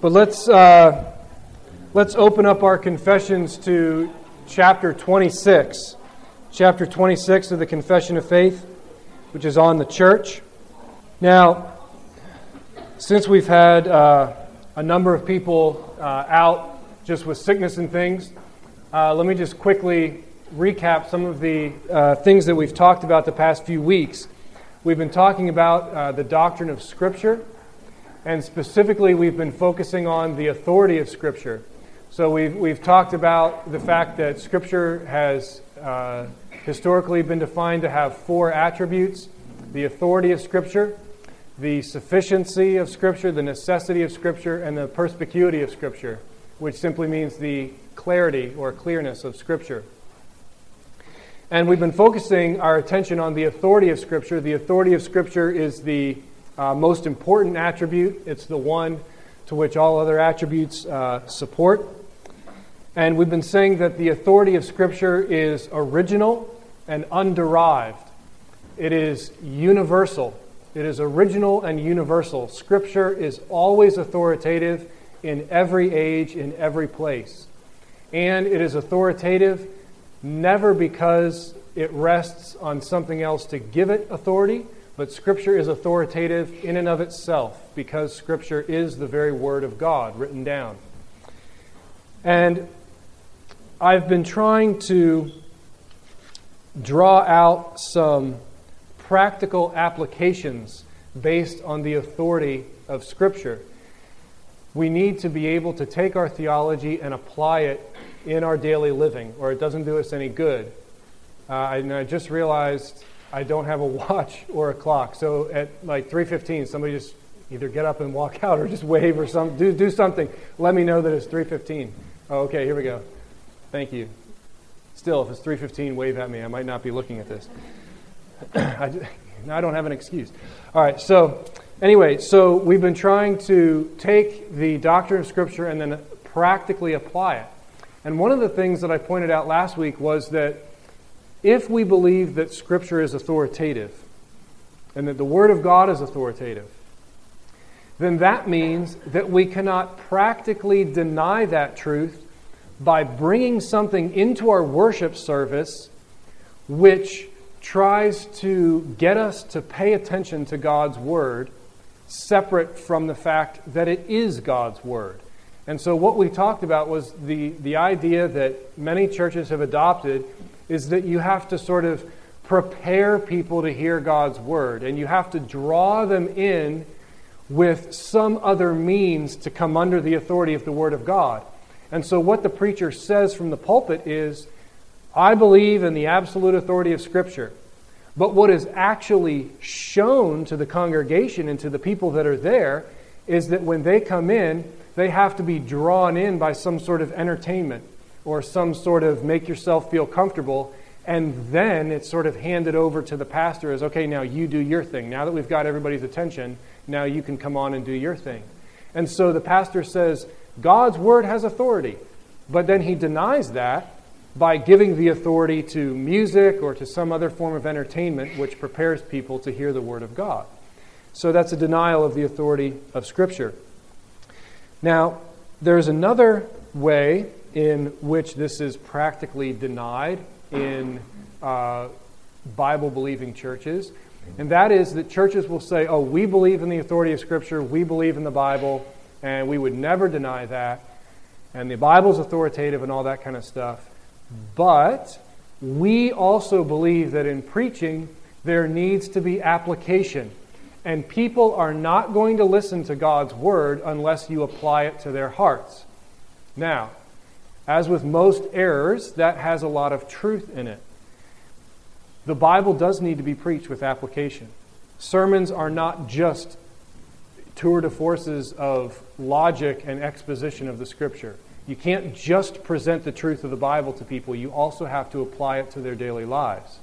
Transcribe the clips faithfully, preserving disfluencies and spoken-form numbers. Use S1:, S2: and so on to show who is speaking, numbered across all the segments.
S1: But let's uh, let's open up our confessions to chapter twenty-six. Chapter twenty-six of the Confession of Faith, which is on the church. Now, since we've had uh, a number of people uh, out just with sickness and things, uh, let me just quickly recap some of the uh, things that we've talked about the past few weeks. We've been talking about uh, the doctrine of Scripture, and specifically we've been focusing on the authority of Scripture. So we've we've talked about the fact that Scripture has uh, historically been defined to have four attributes: the authority of Scripture, the sufficiency of Scripture, the necessity of Scripture, and the perspicuity of Scripture, which simply means the clarity or clearness of Scripture. And we've been focusing our attention on the authority of Scripture. The authority of Scripture is the uh, most important attribute. It's the one to which all other attributes uh, support. And we've been saying that the authority of Scripture is original and underived. It is universal. It is original and universal. Scripture is always authoritative in every age, in every place. And it is authoritative never because it rests on something else to give it authority, but Scripture is authoritative in and of itself because Scripture is the very Word of God written down. And I've been trying to draw out some practical applications based on the authority of Scripture. We need to be able to take our theology and apply it in our daily living, or it doesn't do us any good. Uh, and I just realized I don't have a watch or a clock. So at like three fifteen, somebody just either get up and walk out or just wave or some, do, do something. Let me know that it's three fifteen. Oh, okay, here we go. Thank you. Still, if it's three fifteen, wave at me. I might not be looking at this. I, I don't have an excuse. All right, so anyway, so we've been trying to take the doctrine of Scripture and then practically apply it. And one of the things that I pointed out last week was that if we believe that Scripture is authoritative and that the Word of God is authoritative, then that means that we cannot practically deny that truth by bringing something into our worship service which tries to get us to pay attention to God's Word separate from the fact that it is God's Word. And so what we talked about was the, the idea that many churches have adopted is that you have to sort of prepare people to hear God's Word, and you have to draw them in with some other means to come under the authority of the Word of God. And so what the preacher says from the pulpit is, I believe in the absolute authority of Scripture. But what is actually shown to the congregation and to the people that are there is that when they come in, they have to be drawn in by some sort of entertainment or some sort of make yourself feel comfortable, and then it's sort of handed over to the pastor as, okay, now you do your thing. Now that we've got everybody's attention, now you can come on and do your thing. And so the pastor says, God's Word has authority, but then he denies that by giving the authority to music or to some other form of entertainment which prepares people to hear the Word of God. So that's a denial of the authority of Scripture. Now, there's another way in which this is practically denied in uh, Bible-believing churches, and that is that churches will say, oh, we believe in the authority of Scripture, we believe in the Bible, and we would never deny that, and the Bible's authoritative and all that kind of stuff. But we also believe that in preaching, there needs to be application. And people are not going to listen to God's Word unless you apply it to their hearts. Now, as with most errors, that has a lot of truth in it. The Bible does need to be preached with application. Sermons are not just tour de forces of logic and exposition of the Scripture. You can't just present the truth of the Bible to people. You also have to apply it to their daily lives.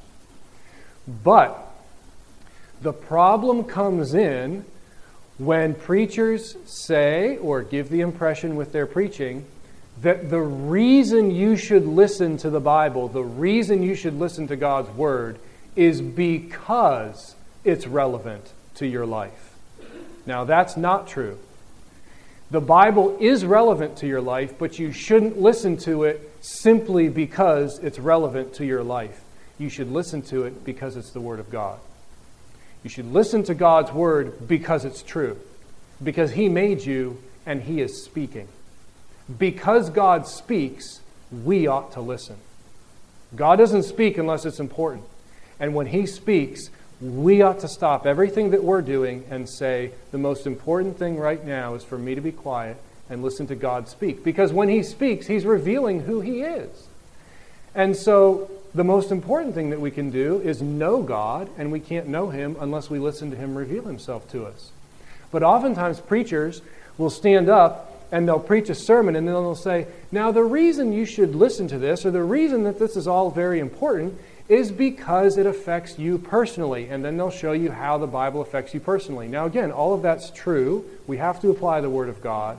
S1: But the problem comes in when preachers say or give the impression with their preaching that the reason you should listen to the Bible, the reason you should listen to God's Word, is because it's relevant to your life. Now, that's not true. The Bible is relevant to your life, but you shouldn't listen to it simply because it's relevant to your life. You should listen to it because it's the Word of God. You should listen to God's Word because it's true. Because He made you and He is speaking. Because God speaks, we ought to listen. God doesn't speak unless it's important. And when He speaks, we ought to stop everything that we're doing and say, the most important thing right now is for me to be quiet and listen to God speak. Because when He speaks, He's revealing who He is. And so the most important thing that we can do is know God, and we can't know Him unless we listen to Him reveal Himself to us. But oftentimes preachers will stand up and they'll preach a sermon and then they'll say, now the reason you should listen to this, or the reason that this is all very important, is because it affects you personally. And then they'll show you how the Bible affects you personally. Now again, all of that's true. We have to apply the Word of God.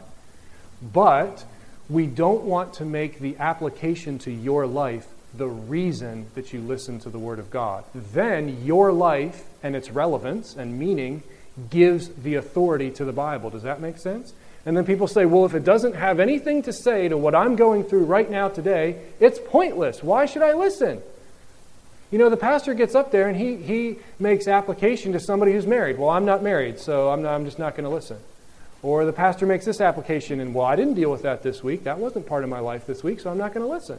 S1: But we don't want to make the application to your life the reason that you listen to the Word of God. Then your life and its relevance and meaning gives the authority to the Bible. Does that make sense? And then people say, well, if it doesn't have anything to say to what I'm going through right now today, it's pointless. Why should I listen? You know, the pastor gets up there and he he makes application to somebody who's married. Well, I'm not married, so I'm, not, I'm just not going to listen. Or the pastor makes this application and, well, I didn't deal with that this week. That wasn't part of my life this week, so I'm not going to listen.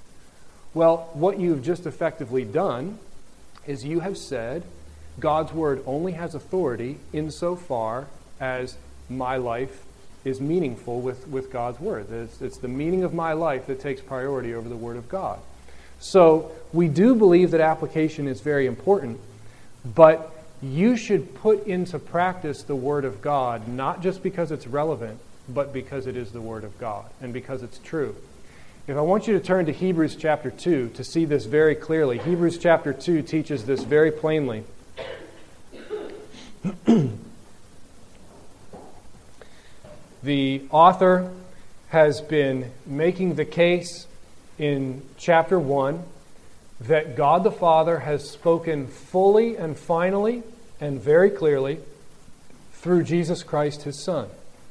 S1: Well, what you've just effectively done is you have said God's Word only has authority insofar as my life is meaningful with, with God's Word. It's, it's the meaning of my life that takes priority over the Word of God. So we do believe that application is very important, but you should put into practice the Word of God, not just because it's relevant, but because it is the Word of God and because it's true. If I want you to turn to Hebrews chapter two to see this very clearly. Hebrews chapter two teaches this very plainly. The author has been making the case in chapter one that God the Father has spoken fully and finally and very clearly through Jesus Christ, His Son.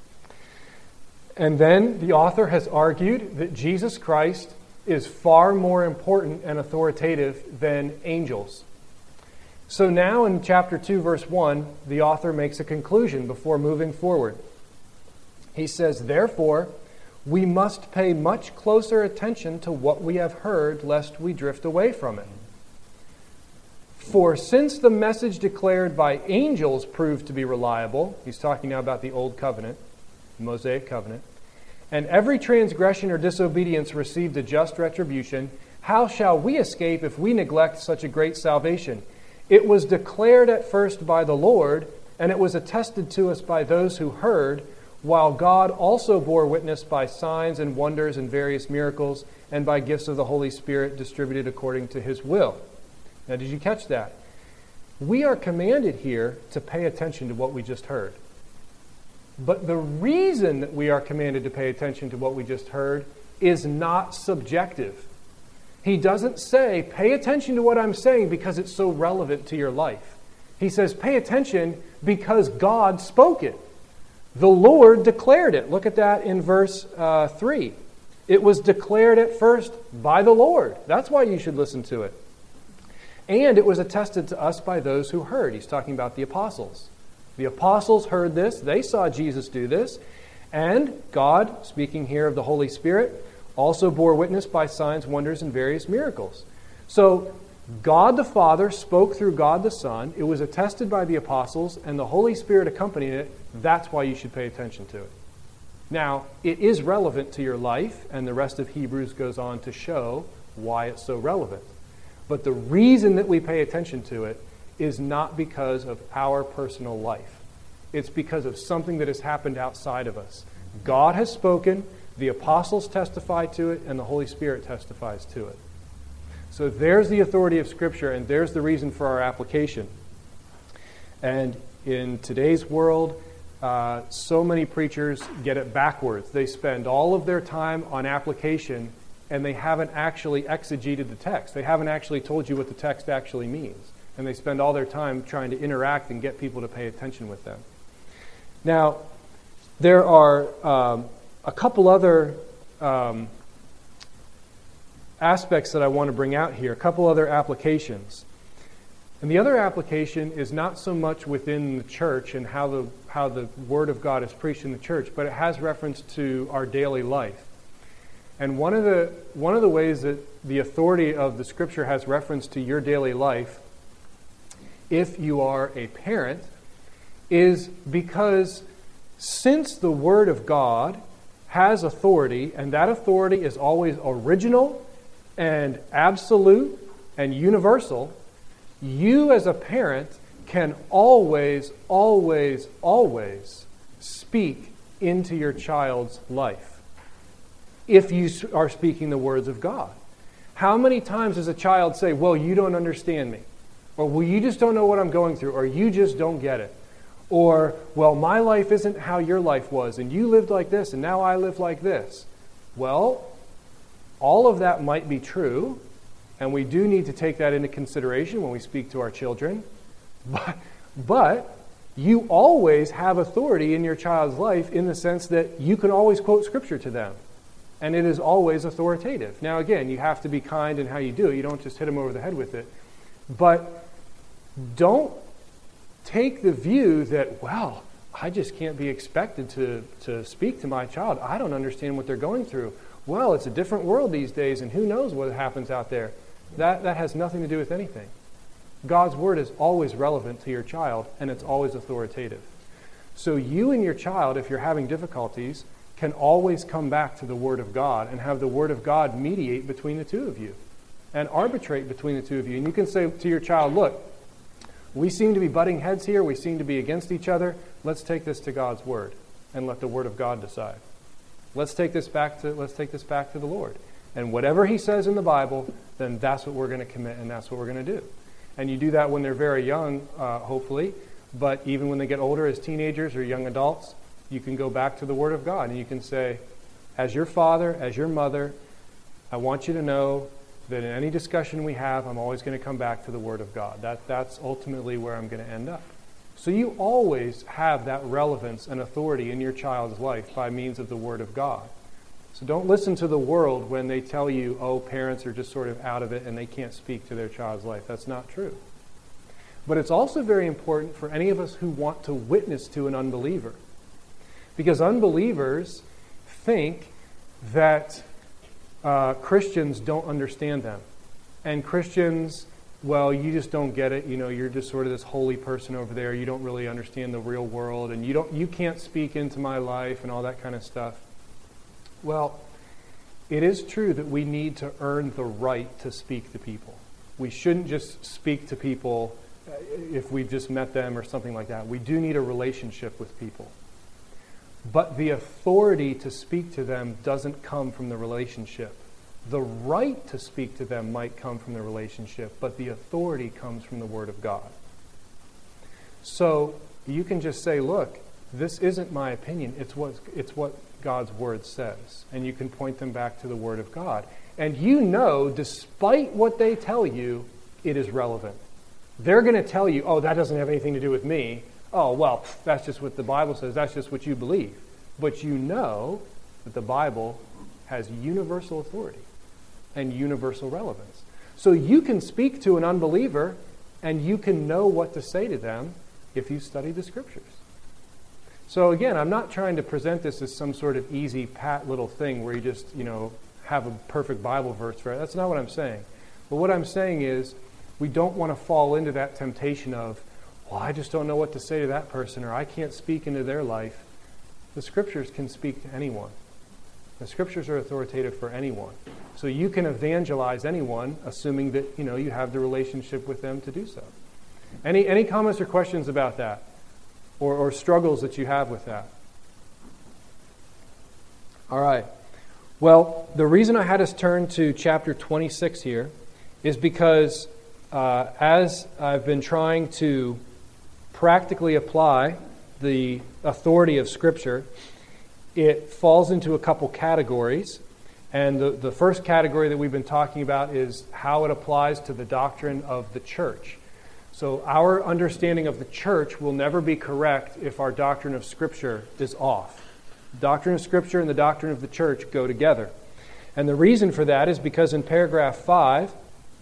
S1: And then the author has argued that Jesus Christ is far more important and authoritative than angels. So now in chapter two, verse one, the author makes a conclusion before moving forward. He says, therefore, we must pay much closer attention to what we have heard, lest we drift away from it. For since the message declared by angels proved to be reliable, he's talking now about the Old Covenant, the Mosaic Covenant, and every transgression or disobedience received a just retribution, how shall we escape if we neglect such a great salvation? It was declared at first by the Lord, and it was attested to us by those who heard, while God also bore witness by signs and wonders and various miracles, and by gifts of the Holy Spirit distributed according to His will. Now, did you catch that? We are commanded here to pay attention to what we just heard. But the reason that we are commanded to pay attention to what we just heard is not subjective. He doesn't say, pay attention to what I'm saying because it's so relevant to your life. He says, pay attention because God spoke it. The Lord declared it. Look at that in verse uh, three. It was declared at first by the Lord. That's why you should listen to it. And it was attested to us by those who heard. He's talking about the apostles. The apostles heard this. They saw Jesus do this. And God, speaking here of the Holy Spirit, also bore witness by signs, wonders, and various miracles. So God the Father spoke through God the Son. It was attested by the apostles, and the Holy Spirit accompanied it. That's why you should pay attention to it. Now, it is relevant to your life, and the rest of Hebrews goes on to show why it's so relevant. But the reason that we pay attention to it is not because of our personal life. It's because of something that has happened outside of us. God has spoken, the apostles testify to it, and the Holy Spirit testifies to it. So there's the authority of Scripture, and there's the reason for our application. And in today's world, uh, so many preachers get it backwards. They spend all of their time on application, and they haven't actually exegeted the text. They haven't actually told you what the text actually means. And they spend all their time trying to interact and get people to pay attention with them. Now, There are um, a couple other um, aspects that I want to bring out here, a couple other applications. And the other application is not so much within the church and how the how the Word of God is preached in the church, but it has reference to our daily life. And one of the one of the ways that the authority of the Scripture has reference to your daily life, if you are a parent, is because since the Word of God has authority, and that authority is always original and absolute and universal, you as a parent can always, always, always speak into your child's life if you are speaking the words of God. How many times does a child say, well, you don't understand me? Or, well, you just don't know what I'm going through. Or, you just don't get it. Or, well, my life isn't how your life was. And you lived like this, and now I live like this. Well, all of that might be true. And we do need to take that into consideration when we speak to our children. But, but you always have authority in your child's life in the sense that you can always quote Scripture to them. And it is always authoritative. Now, again, you have to be kind in how you do it. You don't just hit them over the head with it. But don't take the view that, well, I just can't be expected to, to speak to my child. I don't understand what they're going through. Well, it's a different world these days, and who knows what happens out there. That, that has nothing to do with anything. God's Word is always relevant to your child, and it's always authoritative. So you and your child, if you're having difficulties, can always come back to the Word of God and have the Word of God mediate between the two of you and arbitrate between the two of you. And you can say to your child, look, we seem to be butting heads here. We seem to be against each other. Let's take this to God's Word and let the Word of God decide. Let's take this back to, let's take this back to the Lord. And whatever He says in the Bible, then that's what we're going to commit and that's what we're going to do. And you do that when they're very young, uh, hopefully. But even when they get older as teenagers or young adults, you can go back to the Word of God and you can say, as your father, as your mother, I want you to know that in any discussion we have, I'm always going to come back to the Word of God. That, that's ultimately where I'm going to end up. So you always have that relevance and authority in your child's life by means of the Word of God. So don't listen to the world when they tell you, oh, parents are just sort of out of it and they can't speak to their child's life. That's not true. But it's also very important for any of us who want to witness to an unbeliever. Because unbelievers think that uh, Christians don't understand them. And Christians, well, you just don't get it. You know, you're just sort of this holy person over there. You don't really understand the real world. And you don't, you can't speak into my life and all that kind of stuff. Well, it is true that we need to earn the right to speak to people. We shouldn't just speak to people if we've just met them or something like that. We do need a relationship with people. But the authority to speak to them doesn't come from the relationship. The right to speak to them might come from the relationship, but the authority comes from the Word of God. So you can just say, look, this isn't my opinion. It's what, it's what God's Word says. And you can point them back to the Word of God. And you know, despite what they tell you, it is relevant. They're going to tell you, oh, that doesn't have anything to do with me. Oh, well, that's just what the Bible says. That's just what you believe. But you know that the Bible has universal authority and universal relevance. So you can speak to an unbeliever and you can know what to say to them if you study the Scriptures. So again, I'm not trying to present this as some sort of easy, pat little thing where you just, you know, have a perfect Bible verse for it. That's not what I'm saying. But what I'm saying is we don't want to fall into that temptation of, well, I just don't know what to say to that person, or I can't speak into their life. The Scriptures can speak to anyone. The Scriptures are authoritative for anyone. So you can evangelize anyone, assuming that, you know, you have the relationship with them to do so. Any any comments or questions about that? Or, or struggles that you have with that? All right. Well, the reason I had us turn to chapter twenty-six here is because uh, as I've been trying to practically apply the authority of Scripture, it falls into a couple categories. And the, the first category that we've been talking about is how it applies to the doctrine of the church. So our understanding of the church will never be correct if our doctrine of Scripture is off. The doctrine of Scripture and the doctrine of the church go together. And the reason for that is because in paragraph five,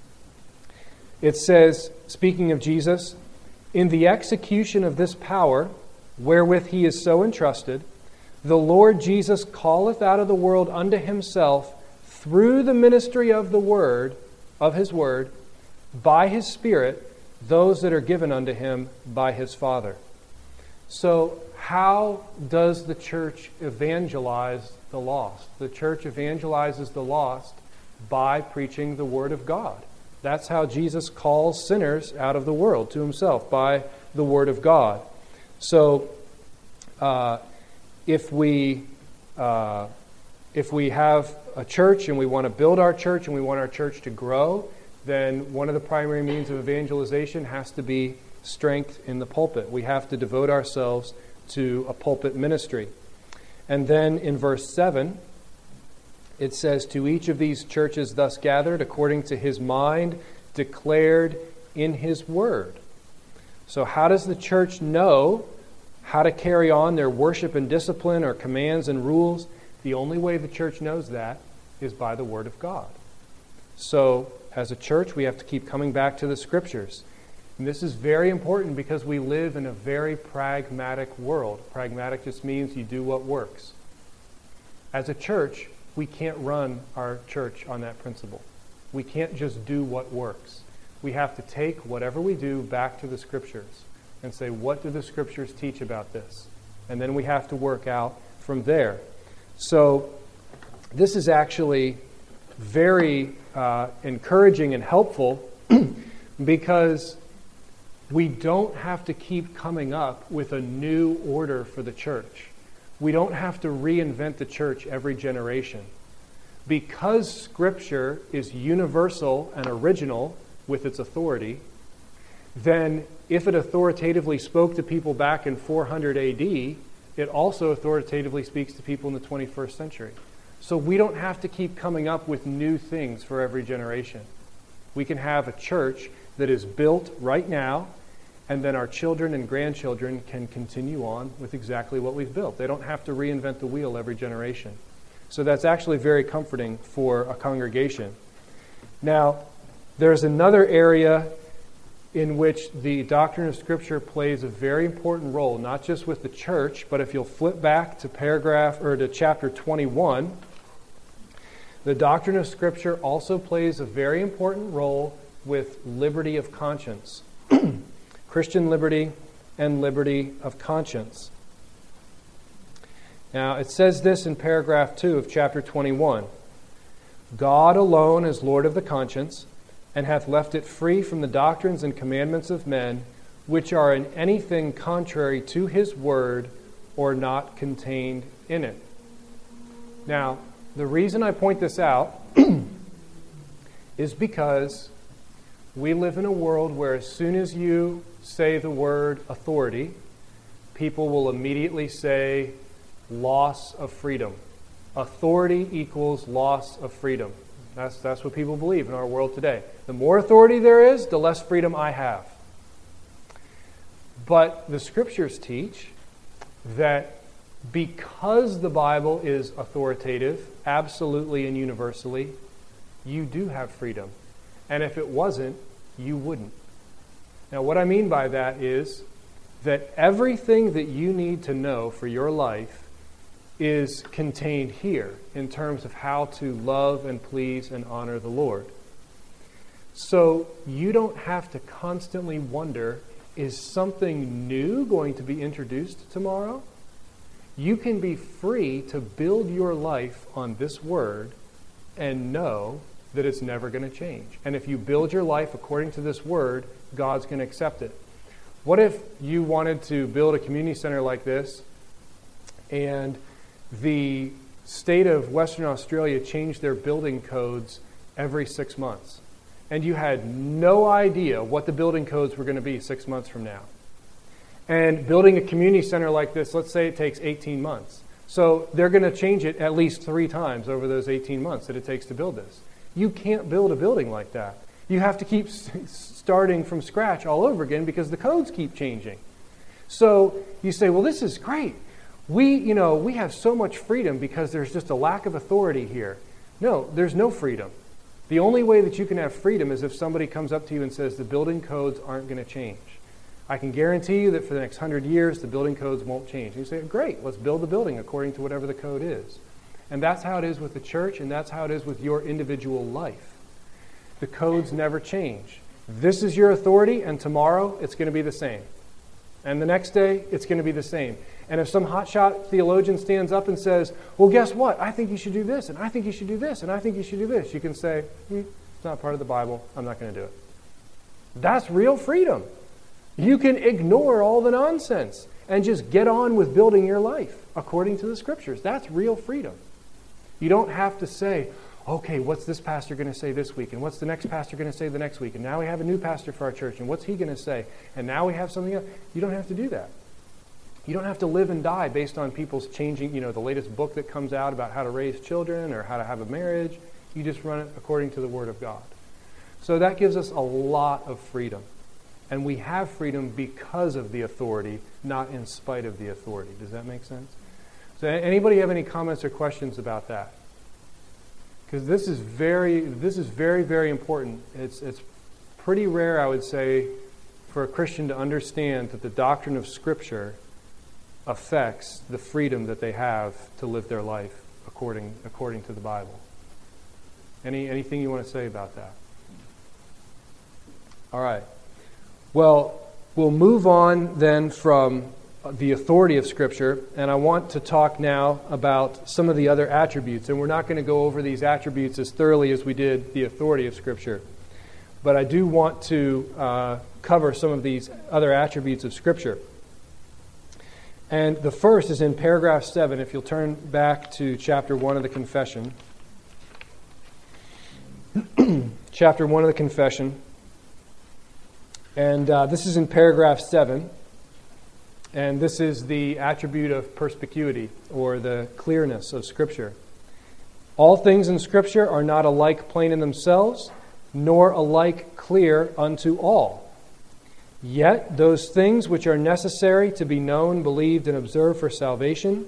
S1: it says, speaking of Jesus, in the execution of this power, wherewith he is so entrusted, the Lord Jesus calleth out of the world unto himself through the ministry of the word, of his word, by his Spirit, those that are given unto him by his Father. So how does the church evangelize the lost? The church evangelizes the lost by preaching the word of God. That's how Jesus calls sinners out of the world to himself, by the word of God. So uh, if we uh, if we have a church and we want to build our church and we want our church to grow, then one of the primary means of evangelization has to be strength in the pulpit. We have to devote ourselves to a pulpit ministry. And then in verse seven, it says, to each of these churches thus gathered, according to his mind, declared in his word. So how does the church know how to carry on their worship and discipline or commands and rules? The only way the church knows that is by the word of God. So as a church, we have to keep coming back to the Scriptures. And this is very important because we live in a very pragmatic world. Pragmatic just means you do what works. As a church, we can't run our church on that principle. We can't just do what works. We have to take whatever we do back to the Scriptures and say, what do the Scriptures teach about this? And then we have to work out from there. So this is actually very uh, encouraging and helpful because we don't have to keep coming up with a new order for the church. We don't have to reinvent the church every generation. Because Scripture is universal and original with its authority, then if it authoritatively spoke to people back in four hundred A D, it also authoritatively speaks to people in the twenty-first century. So we don't have to keep coming up with new things for every generation. We can have a church that is built right now, and then our children and grandchildren can continue on with exactly what we've built. They don't have to reinvent the wheel every generation. So that's actually very comforting for a congregation. Now, there's another area in which the doctrine of Scripture plays a very important role, not just with the church, but if you'll flip back to paragraph or to chapter twenty-one, the doctrine of Scripture also plays a very important role with liberty of conscience. Christian liberty and liberty of conscience. Now, it says this in paragraph two of chapter twenty-one. God alone is Lord of the conscience, and hath left it free from the doctrines and commandments of men, which are in anything contrary to his word, or not contained in it. Now, the reason I point this out is because we live in a world where as soon as you say the word authority, people will immediately say loss of freedom. Authority equals loss of freedom. That's, that's what people believe in our world today. The more authority there is, the less freedom I have. But the Scriptures teach that because the Bible is authoritative, absolutely and universally, you do have freedom. And if it wasn't, you wouldn't. Now, what I mean by that is that everything that you need to know for your life is contained here in terms of how to love and please and honor the Lord. So you don't have to constantly wonder, is something new going to be introduced tomorrow? You can be free to build your life on this word and know that it's never going to change. And if you build your life according to this word, God's going to accept it. What if you wanted to build a community center like this and the state of Western Australia changed their building codes every six months, and you had no idea what the building codes were going to be six months from now? And building a community center like this, let's say it takes eighteen months. So they're going to change it at least three times over those eighteen months that it takes to build this. You can't build a building like that. You have to keep starting from scratch all over again because the codes keep changing. So you say, well, this is great. we, you know, we have so much freedom because there's just a lack of authority here. No, there's no freedom. The only way that you can have freedom is if somebody comes up to you and says the building codes aren't going to change. I can guarantee you that for the next hundred years, the building codes won't change. And you say, great, let's build the building according to whatever the code is. And that's how it is with the church, and that's how it is with your individual life. The codes never change. This is your authority, and tomorrow it's going to be the same. And the next day, it's going to be the same. And if some hotshot theologian stands up and says, well, guess what? I think you should do this, and I think you should do this, and I think you should do this. You can say, hmm, it's not part of the Bible. I'm not going to do it. That's real freedom. You can ignore all the nonsense and just get on with building your life according to the Scriptures. That's real freedom. You don't have to say, okay, what's this pastor going to say this week? And what's the next pastor going to say the next week? And now we have a new pastor for our church. And what's he going to say? And now we have something else. You don't have to do that. You don't have to live and die based on people's changing, you know, the latest book that comes out about how to raise children or how to have a marriage. You just run it according to the Word of God. So that gives us a lot of freedom. And we have freedom because of the authority, not in spite of the authority. Does that make sense? So anybody have any comments or questions about that? Because this is very, this is very, very important. It's, it's pretty rare, I would say, for a Christian to understand that the doctrine of Scripture affects the freedom that they have to live their life according, according to the Bible. Any, anything you want to say about that? All right. Well, we'll move on then from the authority of Scripture, and I want to talk now about some of the other attributes. And we're not going to go over these attributes as thoroughly as we did the authority of Scripture. But I do want to uh, cover some of these other attributes of Scripture. And the first is in paragraph seven. If you'll turn back to chapter one of the Confession. Chapter one of the Confession. And uh, this is in paragraph seven. And this is the attribute of perspicuity, or the clearness of Scripture. All things in Scripture are not alike plain in themselves, nor alike clear unto all. Yet those things which are necessary to be known, believed, and observed for salvation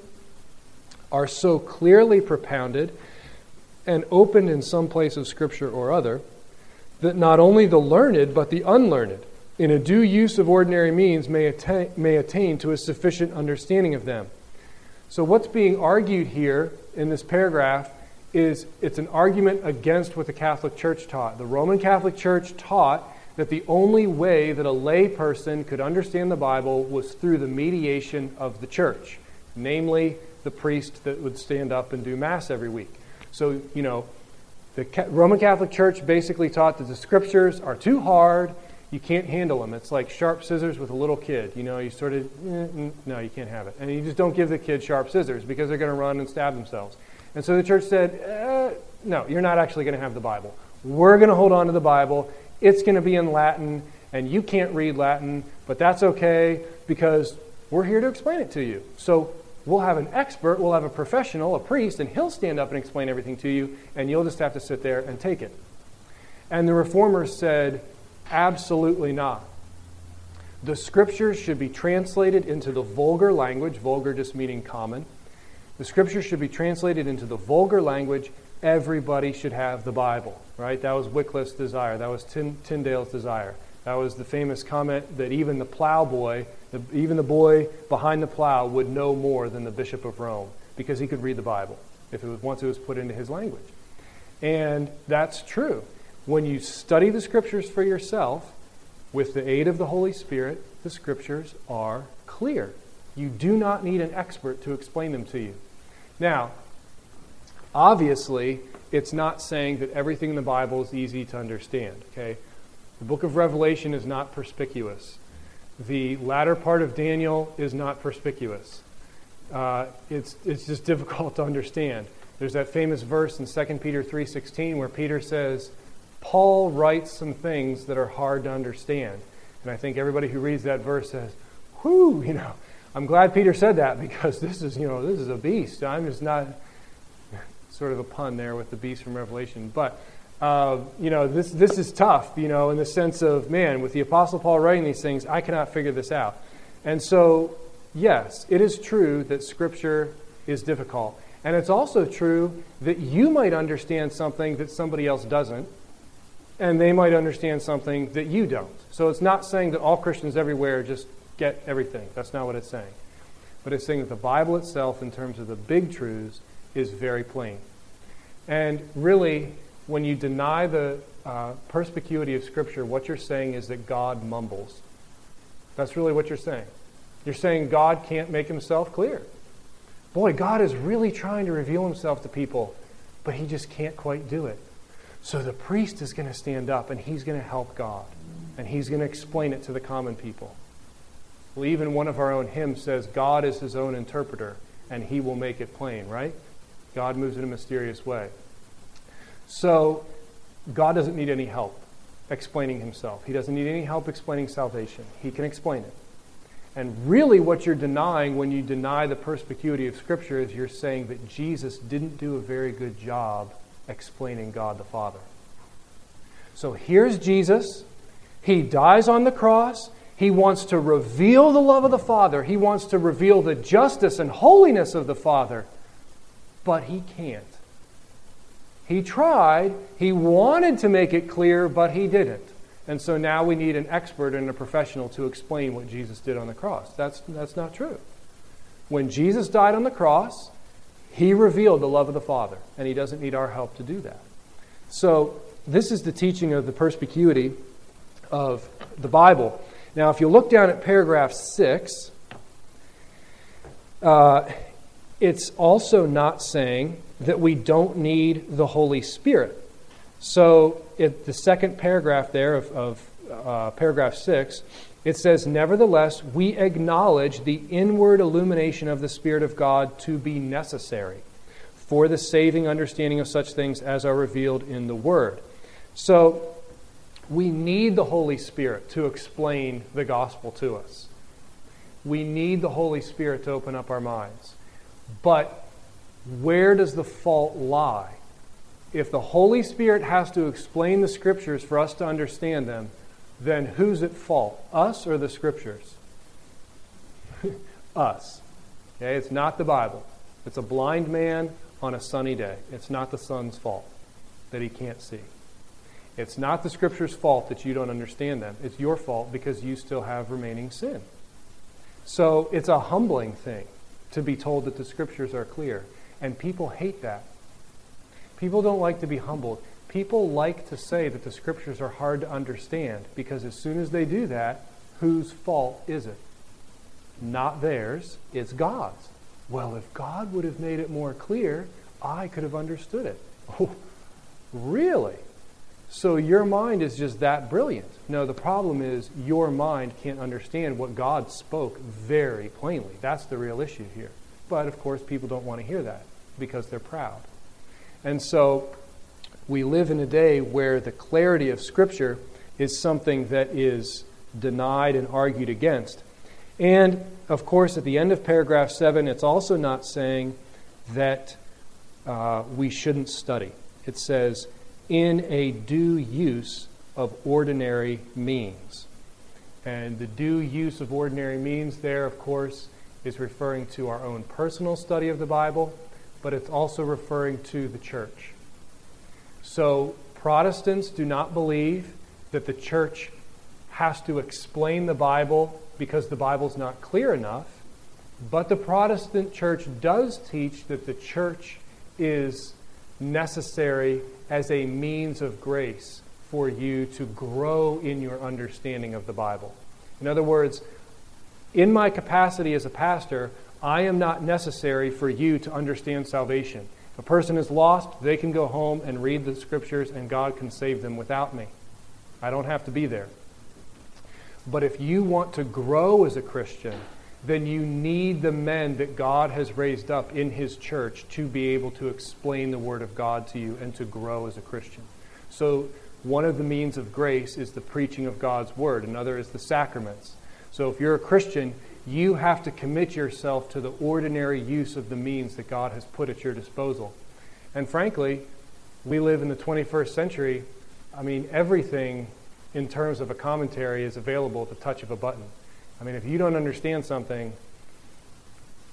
S1: are so clearly propounded and opened in some place of Scripture or other, that not only the learned, but the unlearned, in a due use of ordinary means, may attain, may attain to a sufficient understanding of them. So what's being argued here in this paragraph is it's an argument against what the Catholic Church taught. The Roman Catholic Church taught that the only way that a lay person could understand the Bible was through the mediation of the church, namely the priest that would stand up and do Mass every week. So, you know, the Roman Catholic Church basically taught that the Scriptures are too hard. You can't handle them. It's like sharp scissors with a little kid. You know, you sort of, eh, no, you can't have it. And you just don't give the kid sharp scissors because they're going to run and stab themselves. And so the church said, eh, no, you're not actually going to have the Bible. We're going to hold on to the Bible. It's going to be in Latin, and you can't read Latin, but that's okay because we're here to explain it to you. So we'll have an expert, we'll have a professional, a priest, and he'll stand up and explain everything to you, and you'll just have to sit there and take it. And the Reformers said, absolutely not. The Scriptures should be translated into the vulgar language, vulgar just meaning common. The Scriptures should be translated into the vulgar language. Everybody should have the Bible, right? That was Wycliffe's desire. That was Tin- Tyndale's desire. That was the famous comment that even the plowboy, the, even the boy behind the plow would know more than the Bishop of Rome because he could read the Bible if it was once it was put into his language. And that's true. When you study the Scriptures for yourself, with the aid of the Holy Spirit, the Scriptures are clear. You do not need an expert to explain them to you. Now, obviously, it's not saying that everything in the Bible is easy to understand, okay? The book of Revelation is not perspicuous. The latter part of Daniel is not perspicuous. Uh, it's, it's just difficult to understand. There's that famous verse in Second Peter three sixteen where Peter says, Paul writes some things that are hard to understand. And I think everybody who reads that verse says, whew, you know, I'm glad Peter said that because this is, you know, this is a beast. I'm just not, sort of a pun there with the beast from Revelation. But, uh, you know, this this is tough, you know, in the sense of, man, with the Apostle Paul writing these things, I cannot figure this out. And so yes, it is true that Scripture is difficult. And it's also true that you might understand something that somebody else doesn't, and they might understand something that you don't. So it's not saying that all Christians everywhere just get everything. That's not what it's saying. But it's saying that the Bible itself, in terms of the big truths, is very plain. And really, when you deny the uh, perspicuity of Scripture, what you're saying is that God mumbles. That's really what you're saying. You're saying God can't make himself clear. Boy, God is really trying to reveal himself to people, but he just can't quite do it. So the priest is going to stand up and he's going to help God. And he's going to explain it to the common people. Well, even one of our own hymns says, God is his own interpreter and he will make it plain, right? God moves in a mysterious way. So God doesn't need any help explaining himself. He doesn't need any help explaining salvation. He can explain it. And really what you're denying when you deny the perspicuity of Scripture is you're saying that Jesus didn't do a very good job explaining God the Father. So here's Jesus. He dies on the cross. He wants to reveal the love of the Father. He wants to reveal the justice and holiness of the Father. But he can't. He tried. He wanted to make it clear, but he didn't. And so now we need an expert and a professional to explain what Jesus did on the cross. That's, that's not true. When Jesus died on the cross, he revealed the love of the Father, and he doesn't need our help to do that. So this is the teaching of the perspicuity of the Bible. Now, if you look down at paragraph six, uh, it's also not saying that we don't need the Holy Spirit. So, at the second paragraph there of, of uh, paragraph six, it says, nevertheless, we acknowledge the inward illumination of the Spirit of God to be necessary for the saving understanding of such things as are revealed in the Word. So, we need the Holy Spirit to explain the gospel to us. We need the Holy Spirit to open up our minds. But where does the fault lie? If the Holy Spirit has to explain the Scriptures for us to understand them, then who's at fault? Us or the Scriptures? Us. Okay, it's not the Bible. It's a blind man on a sunny day. It's not the sun's fault that he can't see. It's not the Scripture's fault that you don't understand them. It's your fault because you still have remaining sin. So it's a humbling thing to be told that the Scriptures are clear. And people hate that. People don't like to be humbled. People like to say that the Scriptures are hard to understand because as soon as they do that, whose fault is it? Not theirs, it's God's. Well, if God would have made it more clear, I could have understood it. Oh, really? So your mind is just that brilliant. No, the problem is your mind can't understand what God spoke very plainly. That's the real issue here. But, of course, people don't want to hear that because they're proud. And so we live in a day where the clarity of Scripture is something that is denied and argued against. And, of course, at the end of paragraph seven, it's also not saying that uh, we shouldn't study. It says, in a due use of ordinary means. And the due use of ordinary means there, of course, is referring to our own personal study of the Bible, but it's also referring to the church. So Protestants do not believe that the church has to explain the Bible because the Bible's not clear enough, but the Protestant church does teach that the church is necessary as a means of grace for you to grow in your understanding of the Bible. In other words, in my capacity as a pastor, I am not necessary for you to understand salvation. If a person is lost, they can go home and read the Scriptures and God can save them without me. I don't have to be there. But if you want to grow as a Christian, then you need the men that God has raised up in His church to be able to explain the Word of God to you and to grow as a Christian. So one of the means of grace is the preaching of God's Word. Another is the sacraments. So if you're a Christian, you have to commit yourself to the ordinary use of the means that God has put at your disposal. And frankly, we live in the twenty-first century. I mean, everything in terms of a commentary is available at the touch of a button. I mean, if you don't understand something,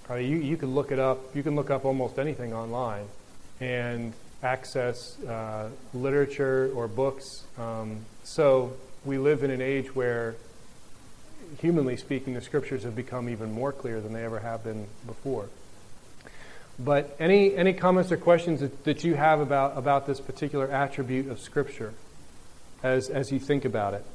S1: Uh, you, you can look it up. You can look up almost anything online and access uh, literature or books. Um, so we live in an age where, humanly speaking, the Scriptures have become even more clear than they ever have been before. But any any comments or questions that, that you have about, about this particular attribute of Scripture as as you think about it?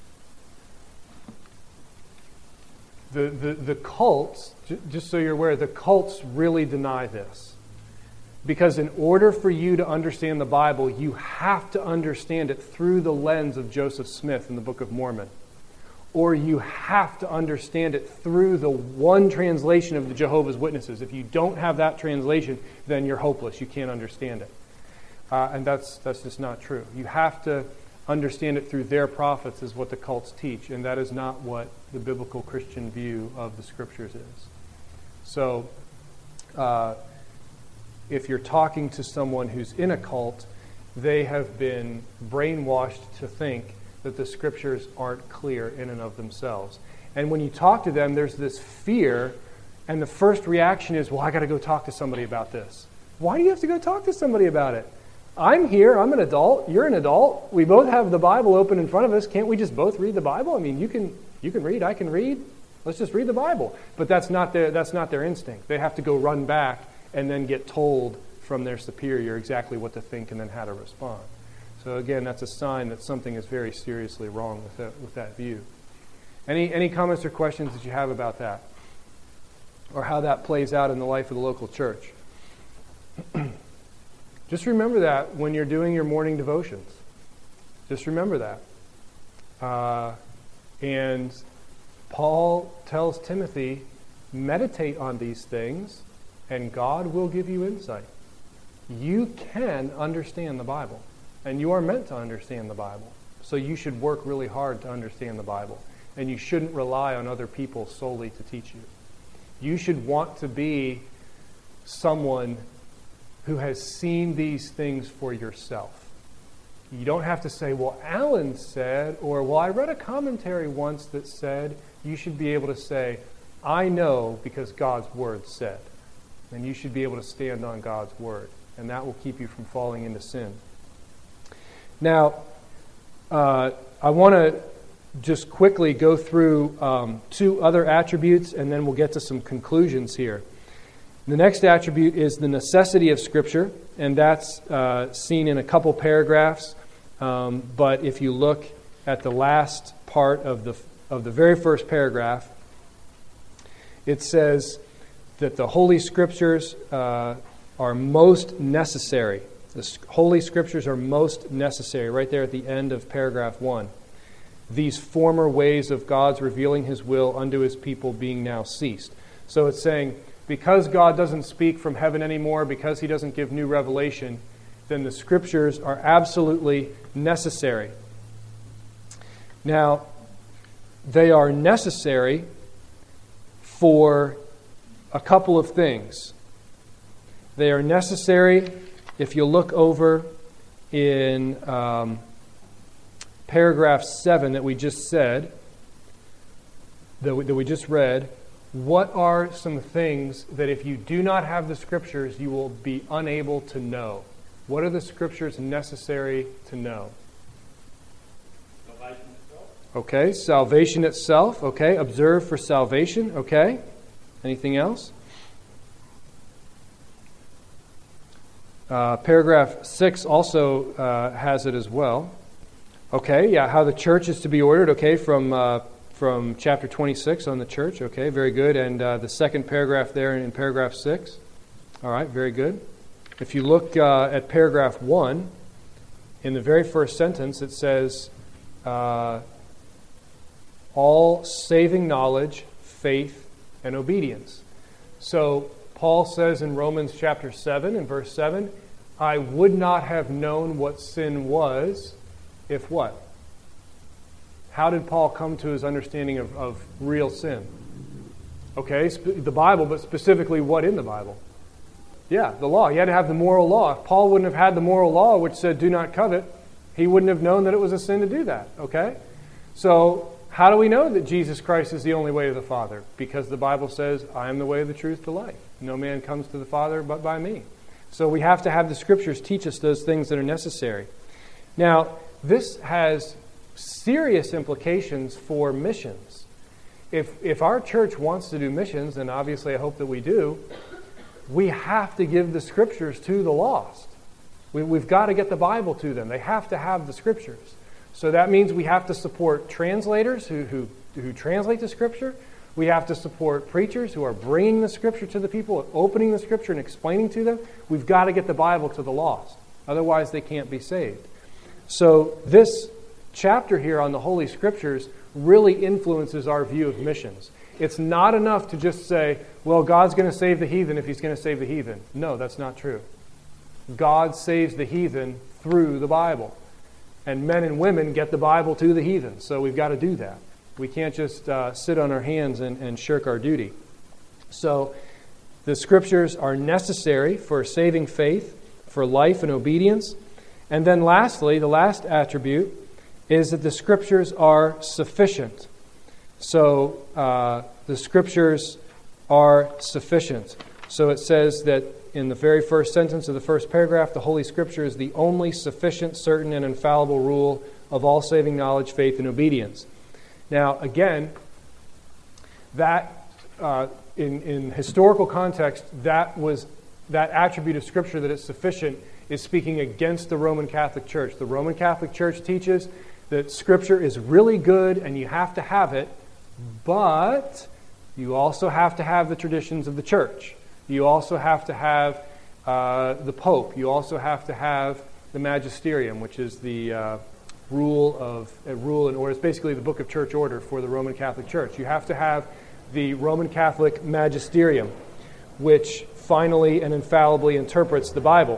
S1: The, the, the cults, j- just so you're aware, the cults really deny this. Because in order for you to understand the Bible, you have to understand it through the lens of Joseph Smith in the Book of Mormon. Or you have to understand it through the one translation of the Jehovah's Witnesses. If you don't have that translation, then you're hopeless. You can't understand it. Uh, and that's that's just not true. You have to understand it through their prophets, is what the cults teach, and that is not what the biblical Christian view of the Scriptures is. So, uh, if you're talking to someone who's in a cult, they have been brainwashed to think that the Scriptures aren't clear in and of themselves. And when you talk to them, there's this fear, and the first reaction is, well, I got to go talk to somebody about this. Why do you have to go talk to somebody about it? I'm here, I'm an adult, you're an adult, we both have the Bible open in front of us, can't we just both read the Bible? I mean, you can you can read, I can read, let's just read the Bible. But that's not their that's not their instinct. They have to go run back and then get told from their superior exactly what to think and then how to respond. So again, that's a sign that something is very seriously wrong with that, with that view. Any any comments or questions that you have about that? Or how that plays out in the life of the local church? Just remember that when you're doing your morning devotions. Just remember that. Uh, and Paul tells Timothy, meditate on these things, and God will give you insight. You can understand the Bible, and you are meant to understand the Bible. So you should work really hard to understand the Bible, and you shouldn't rely on other people solely to teach you. You should want to be someone who has seen these things for yourself. You don't have to say, well, Alan said, or, well, I read a commentary once that said. You should be able to say, I know because God's Word said. And you should be able to stand on God's Word. And that will keep you from falling into sin. Now, uh, I want to just quickly go through um, two other attributes, and then we'll get to some conclusions here. The next attribute is the necessity of Scripture, and that's uh, seen in a couple paragraphs. Um, but if you look at the last part of the of the very first paragraph, it says that the Holy Scriptures uh, are most necessary. The Holy Scriptures are most necessary, right there at the end of paragraph one. These former ways of God's revealing His will unto His people being now ceased. So it's saying, because God doesn't speak from heaven anymore, because He doesn't give new revelation, then the Scriptures are absolutely necessary. Now, they are necessary for a couple of things. They are necessary, if you look over in um, paragraph seven that we just said, that we, that we just read. What are some things that if you do not have the Scriptures, you will be unable to know? What are the Scriptures necessary to know?
S2: Salvation itself.
S1: Okay, salvation itself. Okay, observe for salvation. Okay, anything else? Uh, paragraph six also uh, has it as well. Okay, yeah, how the church is to be ordered. Okay, from uh, from chapter twenty-six on the church. Okay, very good. And uh, the second paragraph there in paragraph six. All right, very good. If you look uh, at paragraph one, in the very first sentence, it says, uh, all saving knowledge, faith, and obedience. So Paul says in Romans chapter seven, in verse seven, I would not have known what sin was if what? How did Paul come to his understanding of, of real sin? Okay, sp- the Bible, but specifically what in the Bible? Yeah, the law. He had to have the moral law. If Paul wouldn't have had the moral law, which said do not covet, he wouldn't have known that it was a sin to do that. Okay? So How do we know that Jesus Christ is the only way to the Father? Because the Bible says, I am the way, the truth, the life. No man comes to the Father but by me. So we have to have the Scriptures teach us those things that are necessary. Now, this has serious implications for missions. If, if our church wants to do missions, and obviously I hope that we do, we have to give the Scriptures to the lost. We, we've got to get the Bible to them. They have to have the Scriptures. So that means we have to support translators who, who, who translate the Scripture. We have to support preachers who are bringing the Scripture to the people, opening the Scripture and explaining to them. We've got to get the Bible to the lost. Otherwise, they can't be saved. So this chapter here on the Holy Scriptures really influences our view of missions. It's not enough to just say, well, God's going to save the heathen if He's going to save the heathen. No, that's not true. God saves the heathen through the Bible. And men and women get the Bible to the heathen. So we've got to do that. We can't just uh, sit on our hands and, and shirk our duty. So the Scriptures are necessary for saving faith, for life and obedience. And then lastly, the last attribute is that the Scriptures are sufficient. So uh, the Scriptures are sufficient. So it says that in the very first sentence of the first paragraph, the Holy Scripture is the only sufficient, certain, and infallible rule of all saving knowledge, faith, and obedience. Now, again, that uh, in, in historical context, that was that attribute of Scripture that it's sufficient is speaking against the Roman Catholic Church. The Roman Catholic Church teaches that Scripture is really good and you have to have it, but you also have to have the traditions of the Church. You also have to have uh, the Pope. You also have to have the Magisterium, which is the uh, rule of uh, rule and order. It's basically the book of church order for the Roman Catholic Church. You have to have the Roman Catholic Magisterium, which finally and infallibly interprets the Bible.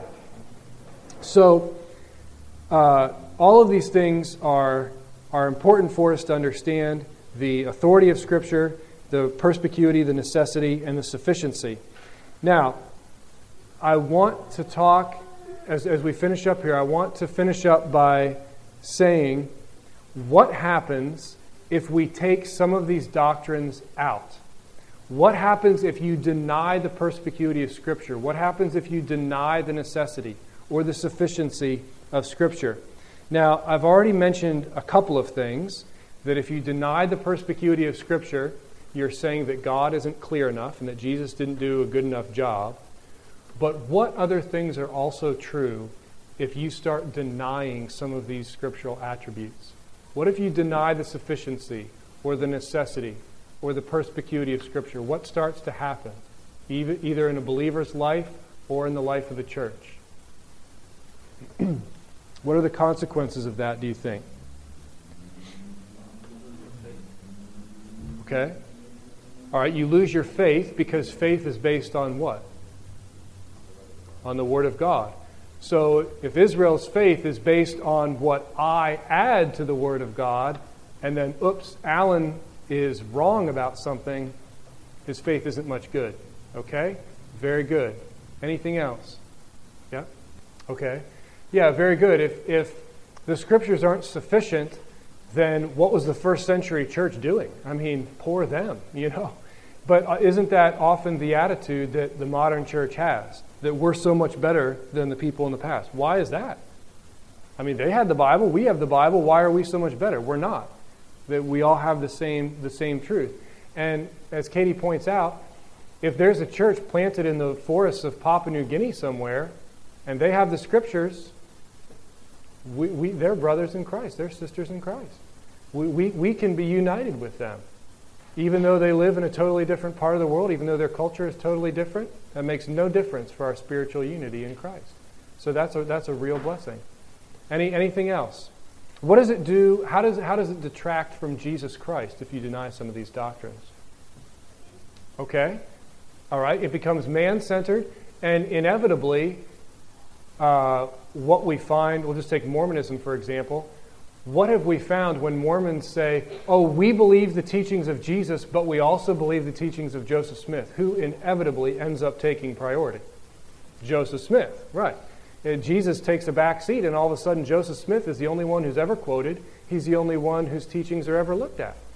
S1: So uh, all of these things are are important for us to understand the authority of Scripture, the perspicuity, the necessity, and the sufficiency. Now, I want to talk, as, as we finish up here, I want to finish up by saying what happens if we take some of these doctrines out. What happens if you deny the perspicuity of Scripture? What happens if you deny the necessity or the sufficiency of Scripture? Now, I've already mentioned a couple of things, that if you deny the perspicuity of Scripture, you're saying that God isn't clear enough and that Jesus didn't do a good enough job. But what other things are also true if you start denying some of these scriptural attributes? What if you deny the sufficiency or the necessity or the perspicuity of Scripture? What starts to happen, either in a believer's life or in the life of the church? What are the consequences of that, do you think? Okay. All right, you lose your faith because faith is based on what? On the Word of God. So if Israel's faith is based on what I add to the Word of God, and then, oops, Alan is wrong about something, his faith isn't much good. Okay? Very good. Anything else? Yeah? Okay. Yeah, very good. If, if the Scriptures aren't sufficient, then what was the first century church doing? I mean, poor them, you know. But isn't that often the attitude that the modern church has? That we're so much better than the people in the past. Why is that? I mean, they had the Bible, we have the Bible, why are we so much better? We're not. That we all have the same the same truth. And as Katie points out, if there's a church planted in the forests of Papua New Guinea somewhere, and they have the Scriptures, we, we they're brothers in Christ, they're sisters in Christ. We, we, we can be united with them. Even though they live in a totally different part of the world, even though their culture is totally different, that makes no difference for our spiritual unity in Christ. So that's a, that's a real blessing. Any anything else? What does it do? How does how does it detract from Jesus Christ if you deny some of these doctrines? Okay, all right. It becomes man-centered, and inevitably, uh, what we find. We'll just take Mormonism for example. What have we found when Mormons say, oh, we believe the teachings of Jesus, but we also believe the teachings of Joseph Smith, who inevitably ends up taking priority? Joseph Smith, right. And Jesus takes a back seat, and all of a sudden Joseph Smith is the only one who's ever quoted. He's the only one whose teachings are ever looked at.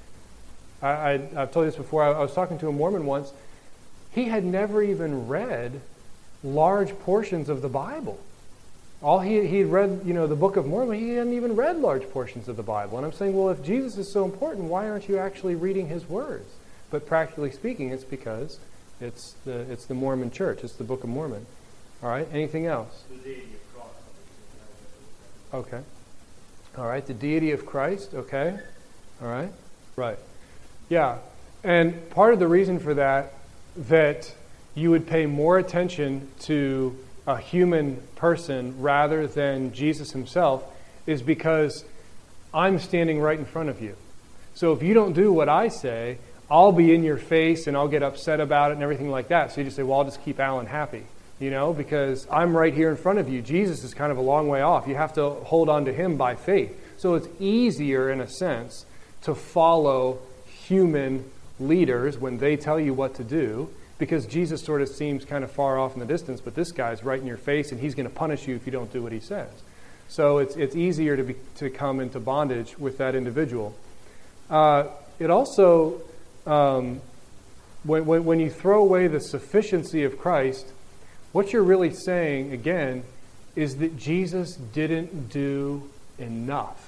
S1: I, I, I've told you this before. I, I was talking to a Mormon once. He had never even read large portions of the Bible. All he he'd read, you know, the Book of Mormon. He hadn't even read large portions of the Bible. And I'm saying, well, if Jesus is so important, why aren't you actually reading his words? But practically speaking, it's because it's the it's the Mormon Church. It's the Book of Mormon. All right. Anything else?
S2: The deity of Christ.
S1: Okay. All right. The deity of Christ. Okay. All right. Right. Yeah. And part of the reason for that, that you would pay more attention to a human person rather than Jesus himself, is because I'm standing right in front of you. So if you don't do what I say, I'll be in your face and I'll get upset about it and everything like that. So you just say, well, I'll just keep Alan happy, you know, because I'm right here in front of you. Jesus is kind of a long way off. You have to hold on to him by faith. So it's easier, in a sense, to follow human leaders when they tell you what to do, because Jesus sort of seems kind of far off in the distance, but this guy's right in your face and he's going to punish you if you don't do what he says. So it's it's easier to be, to come into bondage with that individual. Uh, it also, um, when, when, when you throw away the sufficiency of Christ, what you're really saying, again, is that Jesus didn't do enough.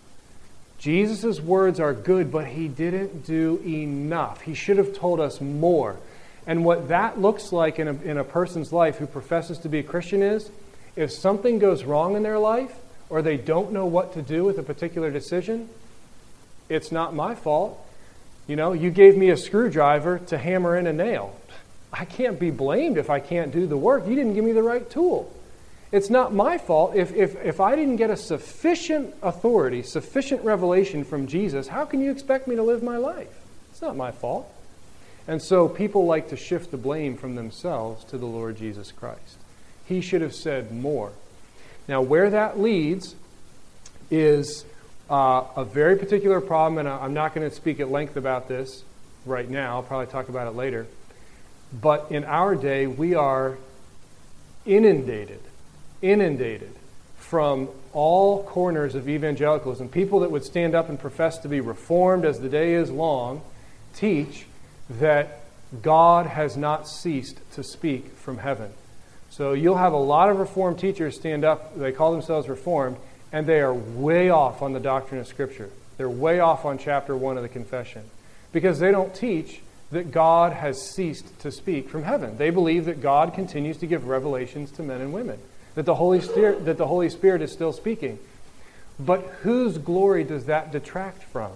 S1: Jesus' words are good, but he didn't do enough. He should have told us more. And what that looks like in a, in a person's life who professes to be a Christian is, if something goes wrong in their life, or they don't know what to do with a particular decision, it's not my fault. You know, you gave me a screwdriver to hammer in a nail. I can't be blamed if I can't do the work. You didn't give me the right tool. It's not my fault. If, if, if I didn't get a sufficient authority, sufficient revelation from Jesus, how can you expect me to live my life? It's not my fault. And so people like to shift the blame from themselves to the Lord Jesus Christ. He should have said more. Now, where that leads is uh, a very particular problem, and I'm not going to speak at length about this right now. I'll probably talk about it later. But in our day, we are inundated, inundated from all corners of evangelicalism. People that would stand up and profess to be reformed as the day is long teach that God has not ceased to speak from heaven. So you'll have a lot of Reformed teachers stand up, they call themselves Reformed, and they are way off on the doctrine of Scripture. They're way off on chapter one of the confession, because they don't teach that God has ceased to speak from heaven. They believe that God continues to give revelations to men and women, that the Holy Spirit, that the Holy Spirit is still speaking. But whose glory does that detract from?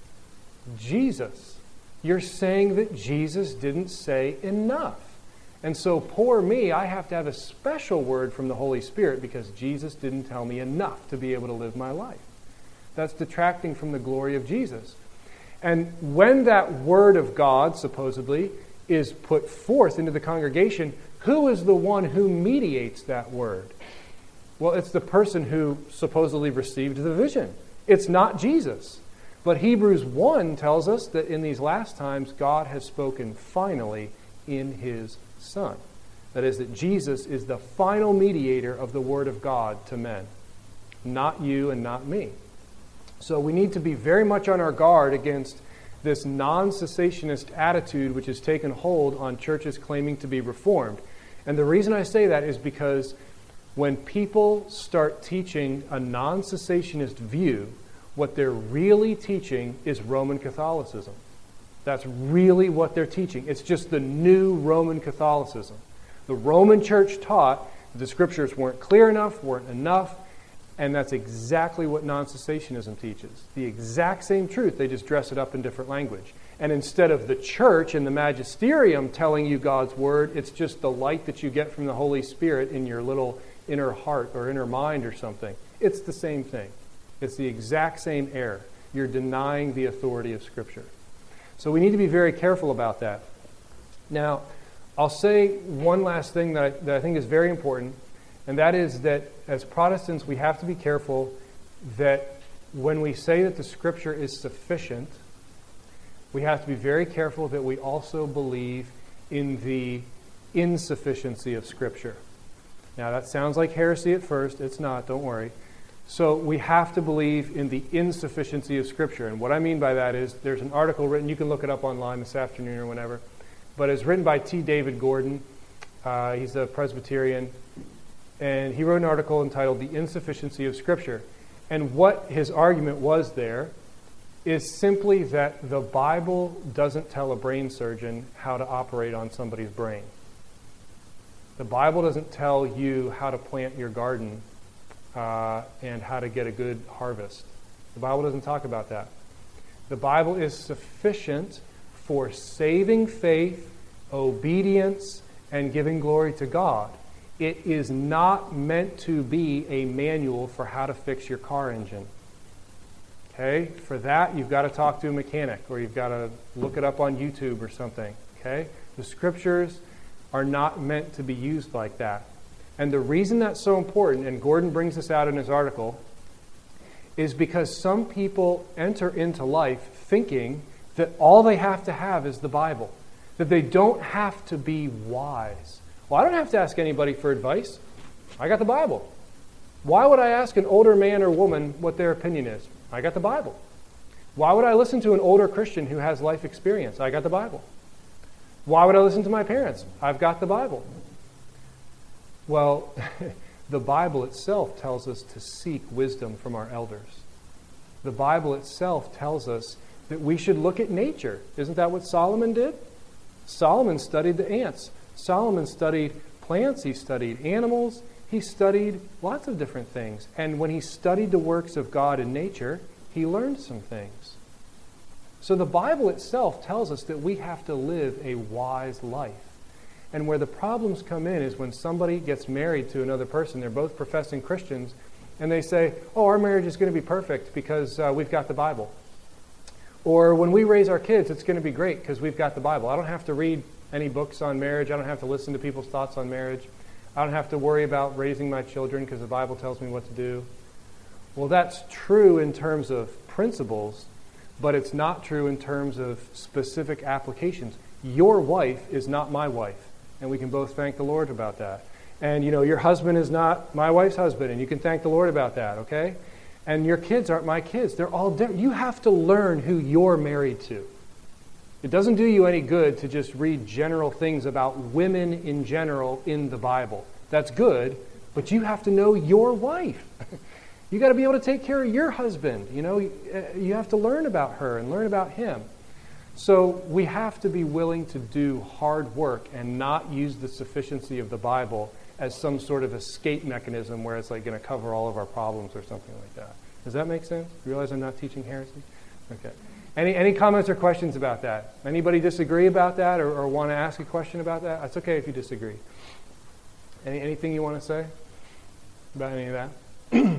S1: Jesus. You're saying that Jesus didn't say enough. And so poor me, I have to have a special word from the Holy Spirit because Jesus didn't tell me enough to be able to live my life. That's detracting from the glory of Jesus. And when that word of God, supposedly, is put forth into the congregation, who is the one who mediates that word? Well, it's the person who supposedly received the vision. It's not Jesus. But Hebrews one tells us that in these last times, God has spoken finally in his Son. That is, that Jesus is the final mediator of the Word of God to men. Not you and not me. So we need to be very much on our guard against this non-cessationist attitude which has taken hold on churches claiming to be Reformed. And the reason I say that is because when people start teaching a non-cessationist view, what they're really teaching is Roman Catholicism. That's really what they're teaching. It's just the new Roman Catholicism. The Roman Church taught that the Scriptures weren't clear enough, weren't enough, and that's exactly what non-cessationism teaches. The exact same truth, they just dress it up in different language. And instead of the church and the magisterium telling you God's Word, it's just the light that you get from the Holy Spirit in your little inner heart or inner mind or something. It's the same thing. It's the exact same error. You're denying the authority of Scripture. So we need to be very careful about that. Now, I'll say one last thing that I, that I think is very important, and that is that as Protestants, we have to be careful that when we say that the Scripture is sufficient, we have to be very careful that we also believe in the insufficiency of Scripture. Now, that sounds like heresy at first. It's not, don't worry. So we have to believe in the insufficiency of Scripture. And what I mean by that is there's an article written, you can look it up online this afternoon or whenever, but it's written by T. David Gordon. Uh, he's a Presbyterian. And he wrote an article entitled The Insufficiency of Scripture. And what his argument was there is simply that the Bible doesn't tell a brain surgeon how to operate on somebody's brain. The Bible doesn't tell you how to plant your garden uh, and how to get a good harvest. The Bible doesn't talk about that. The Bible is sufficient for saving faith, obedience, and giving glory to God. It is not meant to be a manual for how to fix your car engine. Okay? For that, you've got to talk to a mechanic, or you've got to look it up on YouTube or something. Okay? The Scriptures are not meant to be used like that. And the reason that's so important, and Gordon brings this out in his article, is because some people enter into life thinking that all they have to have is the Bible, that they don't have to be wise. Well, I don't have to ask anybody for advice. I got the Bible. Why would I ask an older man or woman what their opinion is? I got the Bible. Why would I listen to an older Christian who has life experience? I got the Bible. Why would I listen to my parents? I've got the Bible. Well, the Bible itself tells us to seek wisdom from our elders. The Bible itself tells us that we should look at nature. Isn't that what Solomon did? Solomon studied the ants. Solomon studied plants. He studied animals. He studied lots of different things. And when he studied the works of God in nature, he learned some things. So the Bible itself tells us that we have to live a wise life. And where the problems come in is when somebody gets married to another person, they're both professing Christians, and they say, oh, our marriage is going to be perfect because uh, we've got the Bible. Or when we raise our kids, it's going to be great because we've got the Bible. I don't have to read any books on marriage. I don't have to listen to people's thoughts on marriage. I don't have to worry about raising my children because the Bible tells me what to do. Well, that's true in terms of principles, but it's not true in terms of specific applications. Your wife is not my wife. And we can both thank the Lord about that. And, you know, your husband is not my wife's husband, and you can thank the Lord about that, okay? And your kids aren't my kids. They're all different. You have to learn who you're married to. It doesn't do you any good to just read general things about women in general in the Bible. That's good, but you have to know your wife. You got to be able to take care of your husband. You know, you have to learn about her and learn about him. So we have to be willing to do hard work and not use the sufficiency of the Bible as some sort of escape mechanism where it's like going to cover all of our problems or something like that. Does that make sense? You realize I'm not teaching heresy? Okay. Any any comments or questions about that? Anybody disagree about that or, or want to ask a question about that? It's okay if you disagree. Any anything you want to say about any of that?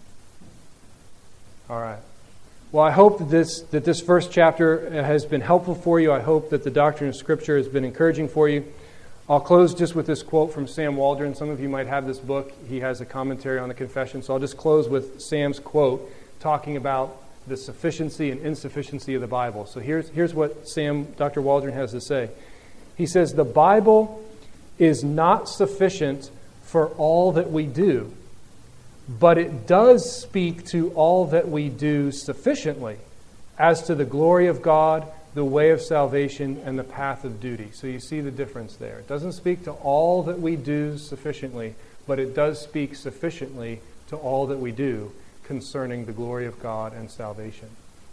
S1: All right. Well, I hope that this that this first chapter has been helpful for you. I hope that the doctrine of Scripture has been encouraging for you. I'll close just with this quote from Sam Waldron. Some of you might have this book. He has a commentary on the Confession. So I'll just close with Sam's quote talking about the sufficiency and insufficiency of the Bible. So here's, here's what Sam, Doctor Waldron has to say. He says, the Bible is not sufficient for all that we do, but it does speak to all that we do sufficiently as to the glory of God, the way of salvation, and the path of duty. So you see the difference there. It doesn't speak to all that we do sufficiently, but it does speak sufficiently to all that we do concerning the glory of God and salvation.